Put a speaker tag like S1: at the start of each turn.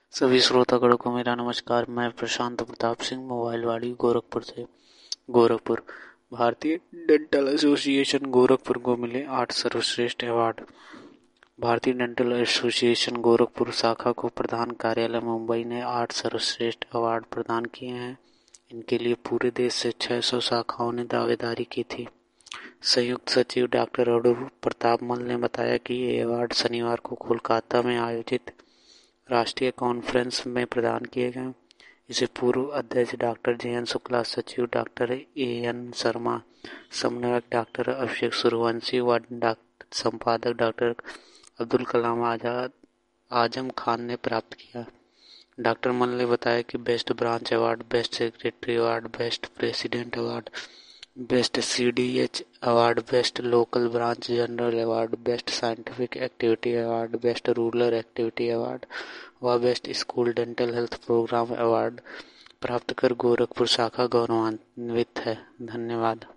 S1: सभी श्रोतागणों को मेरा नमस्कार। मैं प्रशांत प्रताप सिंह मोबाइलवाड़ी गोरखपुर से। गोरखपुर भारतीय डेंटल एसोसिएशन गोरखपुर को मिले 8 सर्वश्रेष्ठ अवार्ड। भारतीय डेंटल एसोसिएशन गोरखपुर शाखा को प्रधान कार्यालय मुंबई ने 8 सर्वश्रेष्ठ अवार्ड प्रदान किए हैं। इनके लिए पूरे देश से 600 शाखाओं ने दावेदारी की थी। संयुक्त सचिव डॉक्टर अडूर प्रताप मल ने बताया कि ये अवार्ड शनिवार को कोलकाता में आयोजित राष्ट्रीय कॉन्फ्रेंस में प्रदान किए गए। इसे पूर्व अध्यक्ष डॉक्टर जे.एन. शुक्ला, सचिव डॉक्टर ए.एन. शर्मा, समन्वयक डॉक्टर अभिषेक सूर्यवंशी व संपादक डॉक्टर अब्दुल कलाम आजम खान ने प्राप्त किया। डॉक्टर मल ने बताया कि best branch award, best secretary award, best president award, best CDH award, best local branch general award, best scientific activity award, best rural activity award व best school dental health programme award प्राप्त कर गोरखपुर शाखा गौरवान्वित है। धन्यवाद।